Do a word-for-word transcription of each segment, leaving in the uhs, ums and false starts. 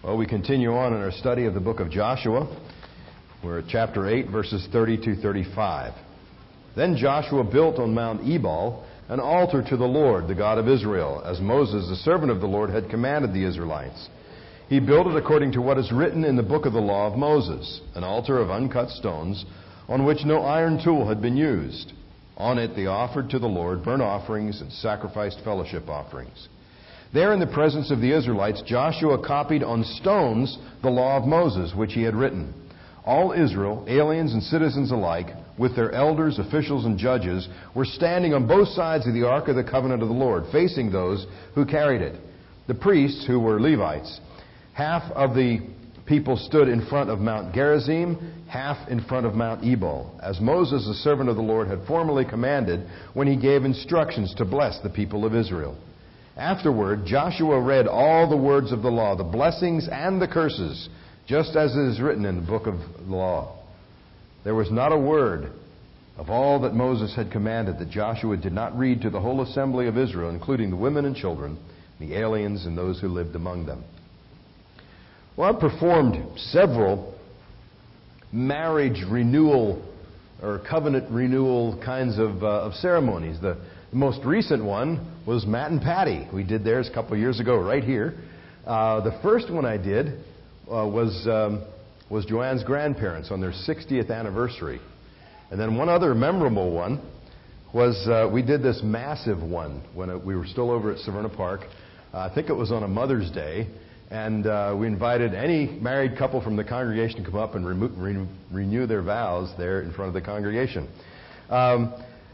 Well, we continue on in our study of the book of Joshua. We're at chapter eight, verses thirty to thirty-five. Then Joshua built on Mount Ebal an altar to the Lord, the God of Israel, as Moses, the servant of the Lord, had commanded the Israelites. He built it according to what is written in the book of the law of Moses, an altar of uncut stones on which no iron tool had been used. On it they offered to the Lord burnt offerings and sacrificed fellowship offerings. There in the presence of the Israelites, Joshua copied on stones the law of Moses, which he had written. All Israel, aliens and citizens alike, with their elders, officials, and judges, were standing on both sides of the Ark of the Covenant of the Lord, facing those who carried it. The priests, who were Levites, half of the people stood in front of Mount Gerizim, half in front of Mount Ebal, as Moses, the servant of the Lord, had formerly commanded when he gave instructions to bless the people of Israel. Afterward, Joshua read all the words of the law, the blessings and the curses, just as it is written in the book of the law. There was not a word of all that Moses had commanded that Joshua did not read to the whole assembly of Israel, including the women and children, the aliens, and those who lived among them. Well, I've performed several marriage renewal or covenant renewal kinds of, uh, of ceremonies. The The most recent one was Matt and Patty. We did theirs a couple of years ago right here. Uh, the first one I did uh, was um, was Joanne's grandparents on their sixtieth anniversary. And then one other memorable one was uh, we did this massive one when it, we were still over at Severna Park. Uh, I think it was on a Mother's Day. And uh, we invited any married couple from the congregation to come up and remo- re- renew their vows there in front of the congregation. Um,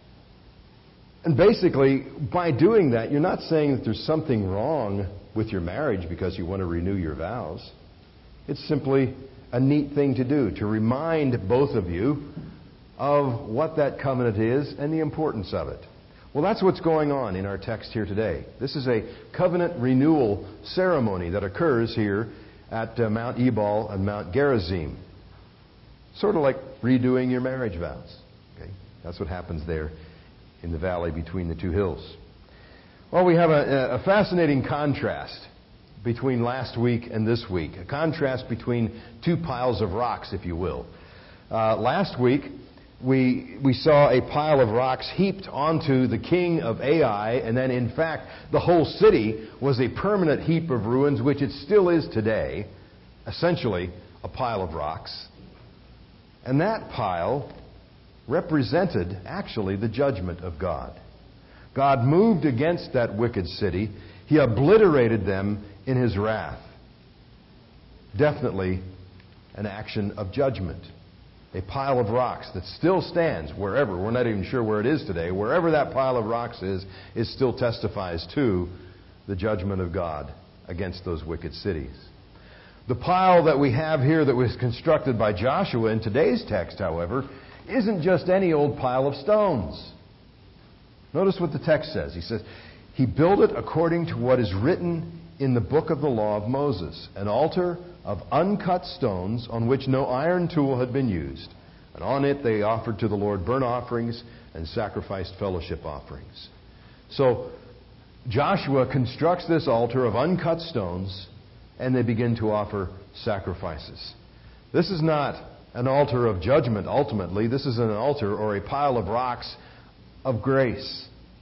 And basically, by doing that, you're not saying that there's something wrong with your marriage because you want to renew your vows. It's simply a neat thing to do, to remind both of you of what that covenant is and the importance of it. Well, that's what's going on in our text here today. This is a covenant renewal ceremony that occurs here at uh, Mount Ebal and Mount Gerizim. Sort of like redoing your marriage vows. Okay? That's what happens there in the valley between the two hills. Well, we have a, a fascinating contrast between last week and this week. A contrast between two piles of rocks, if you will. Uh, last week, we we saw a pile of rocks heaped onto the king of Ai, and then in fact, the whole city was a permanent heap of ruins, which it still is today, essentially a pile of rocks. And that pile represented actually the judgment of God. God moved against that wicked city. He obliterated them in His wrath. Definitely an action of judgment. A pile of rocks that still stands wherever, we're not even sure where it is today, wherever that pile of rocks is, it still testifies to the judgment of God against those wicked cities. The pile that we have here that was constructed by Joshua in today's text, however, isn't just any old pile of stones. Notice what the text says. He says, He built it according to what is written in the book of the law of Moses, an altar of uncut stones on which no iron tool had been used. And on it they offered to the Lord burnt offerings and sacrificed fellowship offerings. So Joshua constructs this altar of uncut stones, and they begin to offer sacrifices. This is not an altar of judgment, ultimately. This is an altar or a pile of rocks of grace.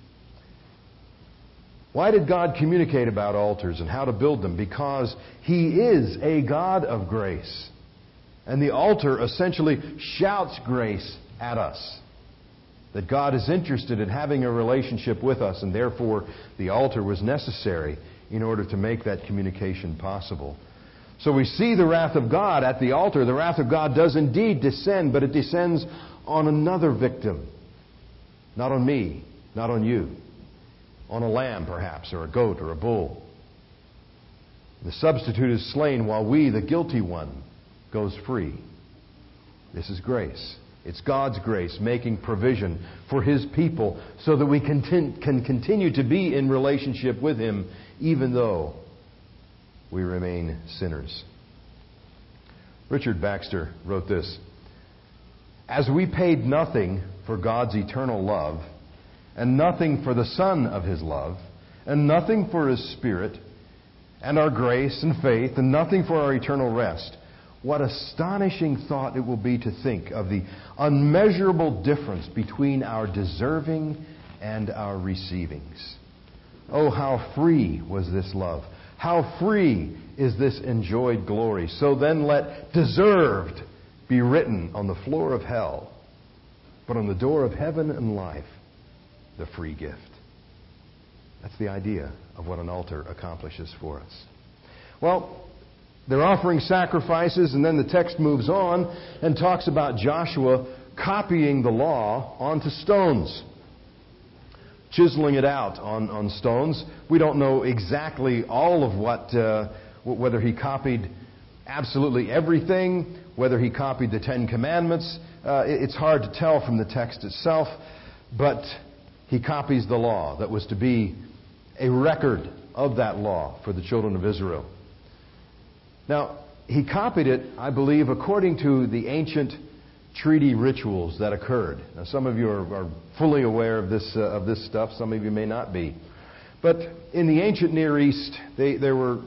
Why did God communicate about altars and how to build them? Because He is a God of grace. And the altar essentially shouts grace at us. That God is interested in having a relationship with us, and therefore the altar was necessary in order to make that communication possible. So we see the wrath of God at the altar. The wrath of God does indeed descend, but it descends on another victim. Not on me, not on you. On a lamb, perhaps, or a goat, or a bull. The substitute is slain while we, the guilty one, goes free. This is grace. It's God's grace making provision for His people so that we can, can continue to be in relationship with Him even though we remain sinners. Richard Baxter wrote this: As we paid nothing for God's eternal love, and nothing for the Son of His love, and nothing for His Spirit, and our grace and faith, and nothing for our eternal rest, what astonishing thought it will be to think of the unmeasurable difference between our deserving and our receivings. Oh, how free was this love! How free is this enjoyed glory! So then let deserved be written on the floor of hell, but on the door of heaven and life, the free gift. That's the idea of what an altar accomplishes for us. Well, they're offering sacrifices, and then the text moves on and talks about Joshua copying the law onto stones, chiseling it out on, on stones. We don't know exactly all of what, uh, whether he copied absolutely everything, whether he copied the Ten Commandments. Uh, it's hard to tell from the text itself, but he copies the law that was to be a record of that law for the children of Israel. Now, he copied it, I believe, according to the ancient treaty rituals that occurred. Now, some of you are, are fully aware of this uh, of this stuff. Some of you may not be. But in the ancient Near East, they, there were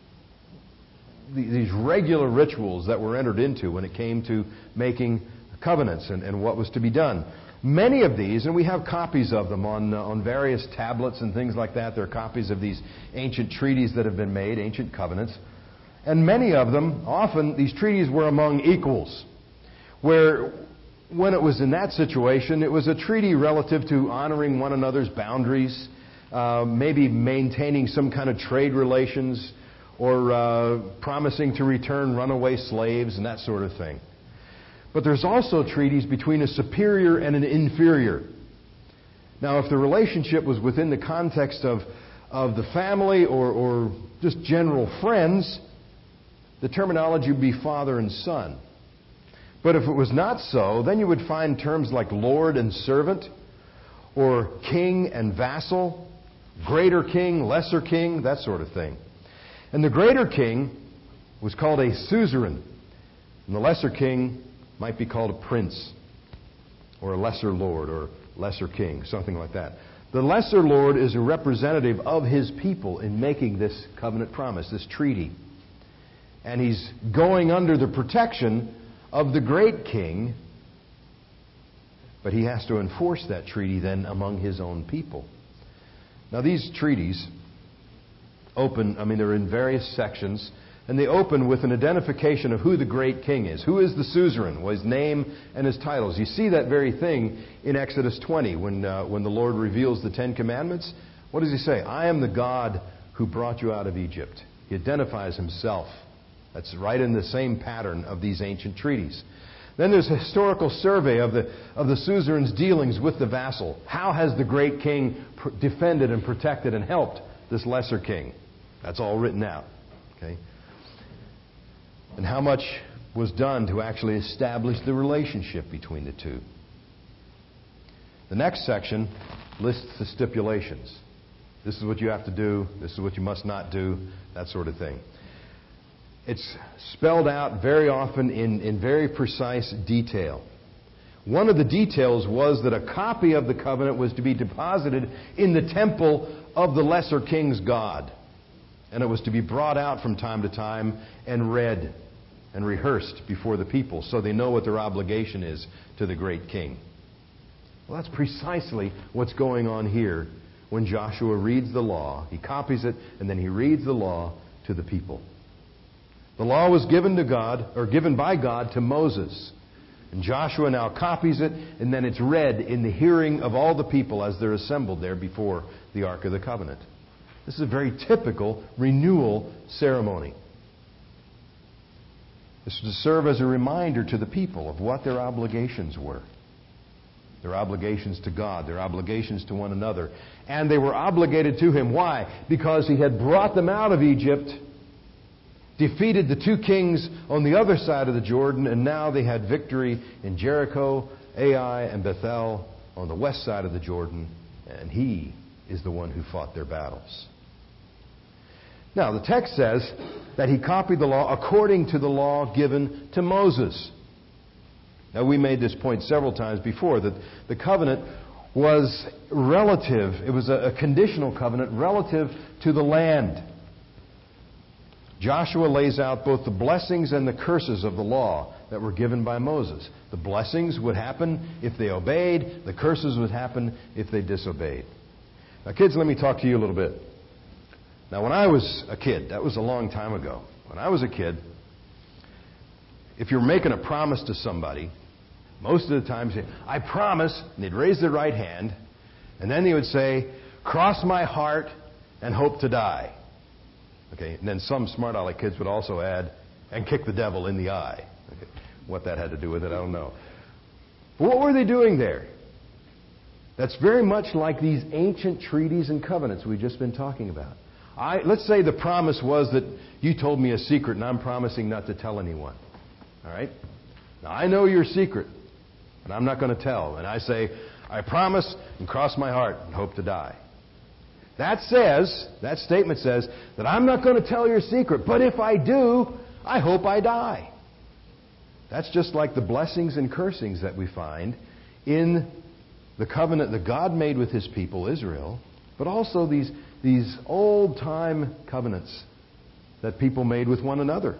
th- these regular rituals that were entered into when it came to making covenants and, and what was to be done. Many of these, and we have copies of them on uh, on various tablets and things like that. There are copies of these ancient treaties that have been made, ancient covenants. And many of them, often, these treaties were among equals, where when it was in that situation, it was a treaty relative to honoring one another's boundaries, uh, maybe maintaining some kind of trade relations, or uh, promising to return runaway slaves and that sort of thing. But there's also treaties between a superior and an inferior. Now, if the relationship was within the context of, of the family or, or just general friends, the terminology would be father and son. But if it was not so, then you would find terms like lord and servant, or king and vassal, greater king, lesser king, that sort of thing. And the greater king was called a suzerain, and the lesser king might be called a prince, or a lesser lord, or lesser king, something like that. The lesser lord is a representative of his people in making this covenant promise, this treaty. And he's going under the protection of the great king, but he has to enforce that treaty then among his own people. Now these treaties open, I mean they're in various sections, and they open with an identification of who the great king is. Who is the suzerain? Well, his name and his titles. You see that very thing in Exodus twenty when, uh, when the Lord reveals the Ten Commandments. What does he say? I am the God who brought you out of Egypt. He identifies himself. That's right in the same pattern of these ancient treaties. Then there's a historical survey of the of the suzerain's dealings with the vassal. How has the great king pr- defended and protected and helped this lesser king? That's all written out. Okay. And how much was done to actually establish the relationship between the two? The next section lists the stipulations. This is what you have to do. This is what you must not do. That sort of thing. It's spelled out very often in, in very precise detail. One of the details was that a copy of the covenant was to be deposited in the temple of the lesser king's god. And it was to be brought out from time to time and read and rehearsed before the people so they know what their obligation is to the great king. Well, that's precisely what's going on here when Joshua reads the law. He copies it, and then he reads the law to the people. The law was given to God, or given by God to Moses. And Joshua now copies it, and then it's read in the hearing of all the people as they're assembled there before the Ark of the Covenant. This is a very typical renewal ceremony. This is to serve as a reminder to the people of what their obligations were. Their obligations to God, their obligations to one another. And they were obligated to Him. Why? Because He had brought them out of Egypt, defeated the two kings on the other side of the Jordan, and now they had victory in Jericho, Ai, and Bethel on the west side of the Jordan, and He is the one who fought their battles. Now, the text says that he copied the law according to the law given to Moses. Now, we made this point several times before, that the covenant was relative, it was a, a conditional covenant relative to the land. Joshua lays out both the blessings and the curses of the law that were given by Moses. The blessings would happen if they obeyed. The curses would happen if they disobeyed. Now, kids, let me talk to you a little bit. Now, when I was a kid, that was a long time ago. When I was a kid, if you're making a promise to somebody, most of the time you say, I promise, and they'd raise their right hand, and then they would say, cross my heart and hope to die. Okay, and then some smart aleck kids would also add, and kick the devil in the eye. Okay. What that had to do with it, I don't know. But what were they doing there? That's very much like these ancient treaties and covenants we've just been talking about. I, let's say the promise was that you told me a secret and I'm promising not to tell anyone. All right? Now, I know your secret, and I'm not going to tell. And I say, I promise and cross my heart and hope to die. That says, that statement says that I'm not going to tell your secret, but if I do, I hope I die. That's just like the blessings and cursings that we find in the covenant that God made with His people, Israel, but also these, these old-time covenants that people made with one another.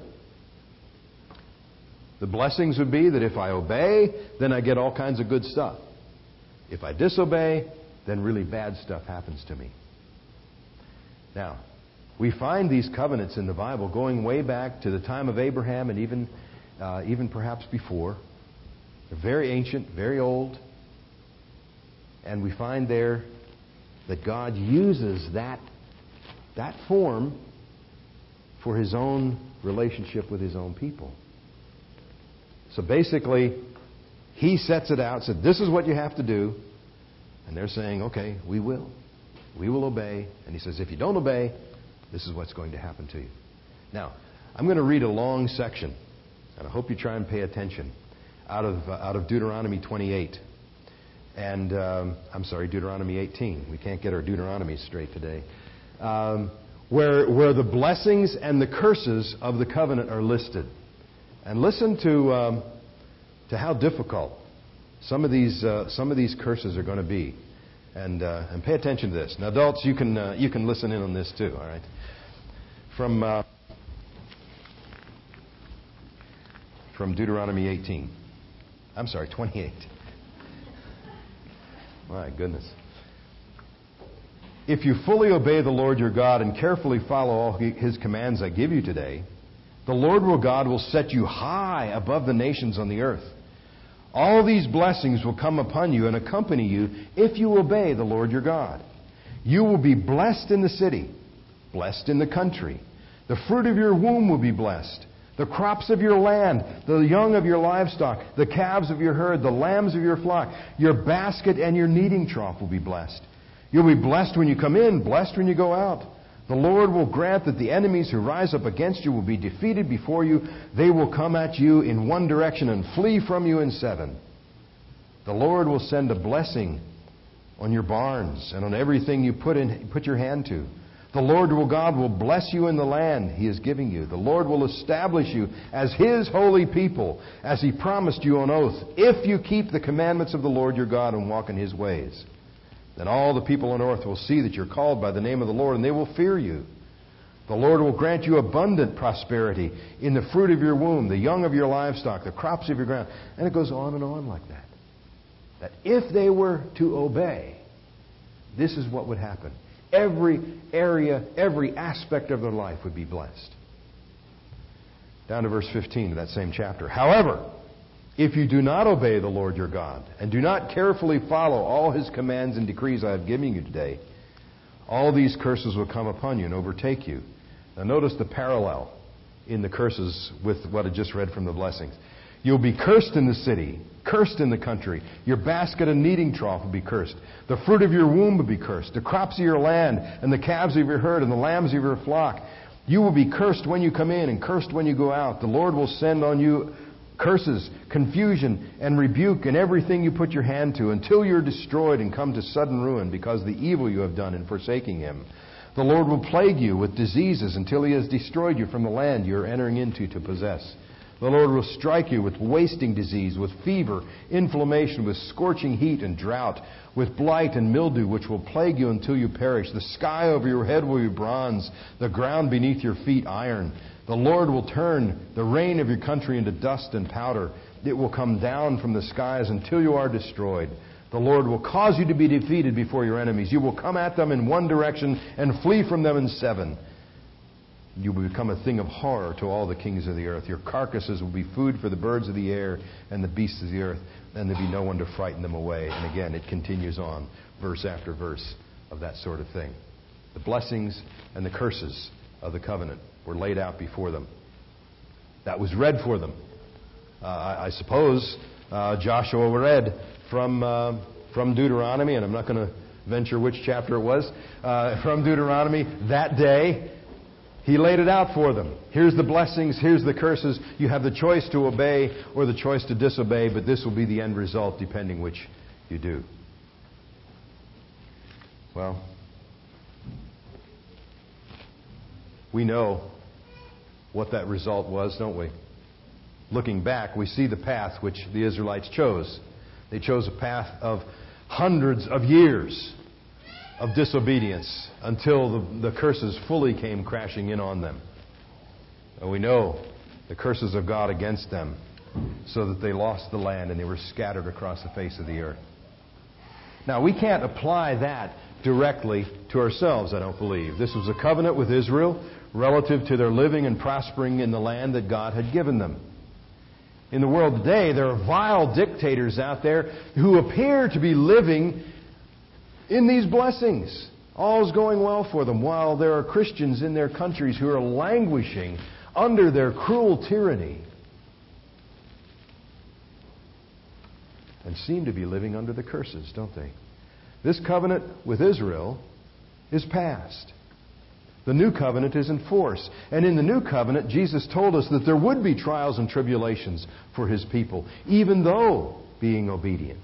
The blessings would be that if I obey, then I get all kinds of good stuff. If I disobey, then really bad stuff happens to me. Now, we find these covenants in the Bible going way back to the time of Abraham and even, uh, even perhaps before. They're very ancient, very old. And we find there that God uses that, that form for His own relationship with His own people. So basically, He sets it out, said, this is what you have to do. And they're saying, okay, we will. We will obey. And He says, if you don't obey, this is what's going to happen to you. Now, I'm going to read a long section, and I hope you try and pay attention, out of, uh, out of Deuteronomy twenty-eight. And, um, I'm sorry, Deuteronomy eighteen. We can't get our Deuteronomy straight today. Um, where, where the blessings and the curses of the covenant are listed. And listen to, um, to how difficult some of these, uh, some of these curses are going to be. And, uh, and pay attention to this. Now, adults, you can, uh, you can listen in on this too, all right? From, uh, from Deuteronomy eighteen. I'm sorry, twenty-eight. My goodness. If you fully obey the Lord your God and carefully follow all His commands I give you today, the Lord your God will set you high above the nations on the earth. All these blessings will come upon you and accompany you if you obey the Lord your God. You will be blessed in the city, blessed in the country. The fruit of your womb will be blessed. The crops of your land, the young of your livestock, the calves of your herd, the lambs of your flock, your basket and your kneading trough will be blessed. You'll be blessed when you come in, blessed when you go out. The Lord will grant that the enemies who rise up against you will be defeated before you. They will come at you in one direction and flee from you in seven. The Lord will send a blessing on your barns and on everything you put in, put your hand to. The Lord your God will bless you in the land He is giving you. The Lord will establish you as His holy people, as He promised you on oath, if you keep the commandments of the Lord your God and walk in His ways. Then all the people on earth will see that you're called by the name of the Lord, and they will fear you. The Lord will grant you abundant prosperity in the fruit of your womb, the young of your livestock, the crops of your ground. And it goes on and on like that. That if they were to obey, this is what would happen. Every area, every aspect of their life would be blessed. Down to verse fifteen of that same chapter. However, if you do not obey the Lord your God, and do not carefully follow all His commands and decrees I have given you today, all these curses will come upon you and overtake you. Now notice the parallel in the curses with what I just read from the blessings. You'll be cursed in the city, cursed in the country. Your basket and kneading trough will be cursed. The fruit of your womb will be cursed. The crops of your land and the calves of your herd and the lambs of your flock. You will be cursed when you come in and cursed when you go out. The Lord will send on you curses, confusion, and rebuke in everything you put your hand to until you're destroyed and come to sudden ruin because of the evil you have done in forsaking Him. The Lord will plague you with diseases until He has destroyed you from the land you are entering into to possess. The Lord will strike you with wasting disease, with fever, inflammation, with scorching heat and drought, with blight and mildew, which will plague you until you perish. The sky over your head will be bronze, the ground beneath your feet iron. The Lord will turn the rain of your country into dust and powder. It will come down from the skies until you are destroyed. The Lord will cause you to be defeated before your enemies. You will come at them in one direction and flee from them in seven. You will become a thing of horror to all the kings of the earth. Your carcasses will be food for the birds of the air and the beasts of the earth, and there'll be no one to frighten them away. And again, it continues on, verse after verse, of that sort of thing. The blessings and the curses of the covenant were laid out before them. That was read for them. Uh, I, I suppose uh, Joshua read from, uh, from Deuteronomy, and I'm not going to venture which chapter it was, uh, from Deuteronomy that day. He laid it out for them. Here's the blessings, here's the curses. You have the choice to obey or the choice to disobey, but this will be the end result depending which you do. Well, we know what that result was, don't we? Looking back, we see the path which the Israelites chose. They chose a path of hundreds of years of disobedience until the, the curses fully came crashing in on them. And we know the curses of God against them, so that they lost the land and they were scattered across the face of the earth. Now, we can't apply that directly to ourselves, I don't believe. This was a covenant with Israel relative to their living and prospering in the land that God had given them. In the world today, there are vile dictators out there who appear to be living in these blessings. All's going well for them, while there are Christians in their countries who are languishing under their cruel tyranny and seem to be living under the curses, don't they? This covenant with Israel is past. The new covenant is in force. And in the new covenant, Jesus told us that there would be trials and tribulations for His people, even though being obedient.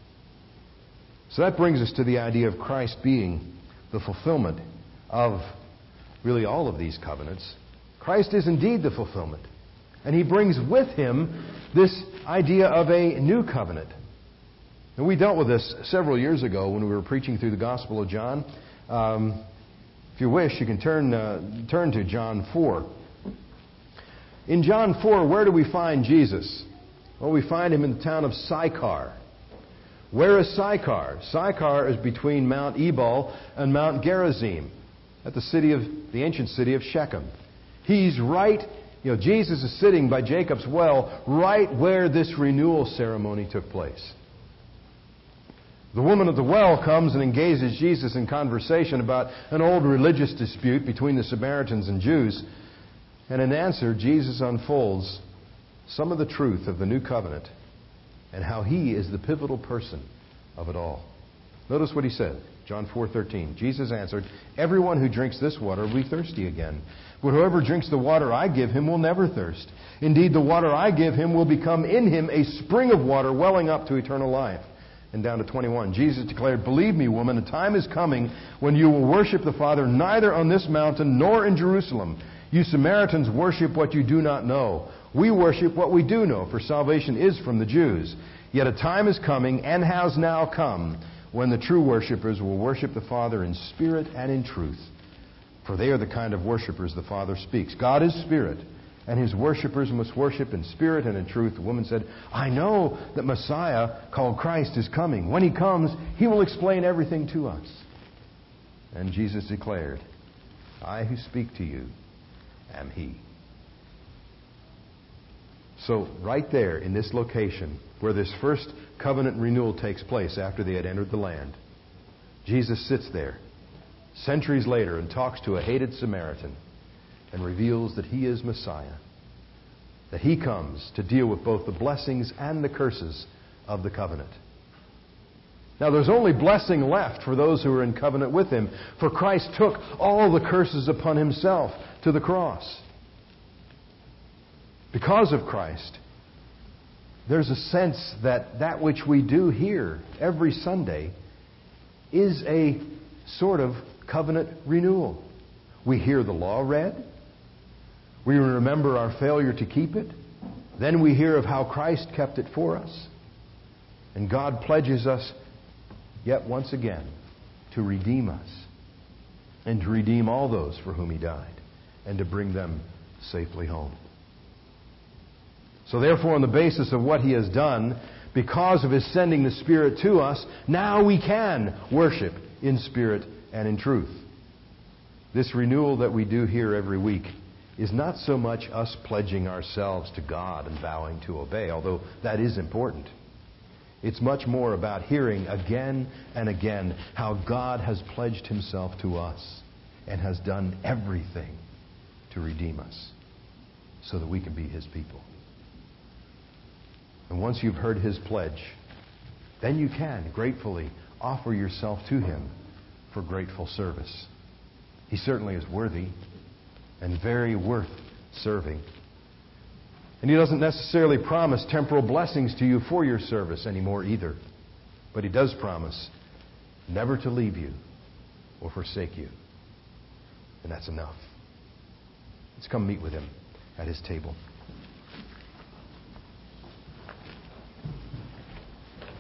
So that brings us to the idea of Christ being the fulfillment of really all of these covenants. Christ is indeed the fulfillment. And He brings with Him this idea of a new covenant. And we dealt with this several years ago when we were preaching through the Gospel of John. Um, if you wish, you can turn, uh, turn to John four. In John four, where do we find Jesus? Well, we find Him in the town of Sychar. Where is Sychar? Sychar is between Mount Ebal and Mount Gerizim, at the city of the ancient city of Shechem. He's right, you know, Jesus is sitting by Jacob's well, right where this renewal ceremony took place. The woman at the well comes and engages Jesus in conversation about an old religious dispute between the Samaritans and Jews. And in answer, Jesus unfolds some of the truth of the new covenant and how He is the pivotal person of it all. Notice what He said, John four thirteen. Jesus answered, "Everyone who drinks this water will be thirsty again. But whoever drinks the water I give him will never thirst. Indeed, the water I give him will become in him a spring of water welling up to eternal life." And down to twenty-one, Jesus declared, "Believe me, woman, a time is coming when you will worship the Father neither on this mountain nor in Jerusalem. You Samaritans worship what you do not know. We worship what we do know, for salvation is from the Jews. Yet a time is coming, and has now come, when the true worshipers will worship the Father in spirit and in truth. For they are the kind of worshipers the Father speaks. God is spirit, and His worshipers must worship in spirit and in truth." The woman said, "I know that Messiah, called Christ, is coming. When He comes, He will explain everything to us." And Jesus declared, "I who speak to you am He." So right there in this location where this first covenant renewal takes place after they had entered the land, Jesus sits there centuries later and talks to a hated Samaritan and reveals that He is Messiah, that He comes to deal with both the blessings and the curses of the covenant. Now, there's only blessing left for those who are in covenant with Him, for Christ took all the curses upon Himself to the cross. Because of Christ, there's a sense that that which we do here every Sunday is a sort of covenant renewal. We hear the law read. We remember our failure to keep it. Then we hear of how Christ kept it for us. And God pledges us yet once again to redeem us and to redeem all those for whom He died and to bring them safely home. So therefore, on the basis of what He has done, because of His sending the Spirit to us, now we can worship in spirit and in truth. This renewal that we do here every week is not so much us pledging ourselves to God and vowing to obey, although that is important. It's much more about hearing again and again how God has pledged Himself to us and has done everything to redeem us so that we can be His people. And once you've heard His pledge, then you can gratefully offer yourself to Him for grateful service. He certainly is worthy and very worth serving. And He doesn't necessarily promise temporal blessings to you for your service anymore either. But He does promise never to leave you or forsake you. And that's enough. Let's come meet with Him at His table.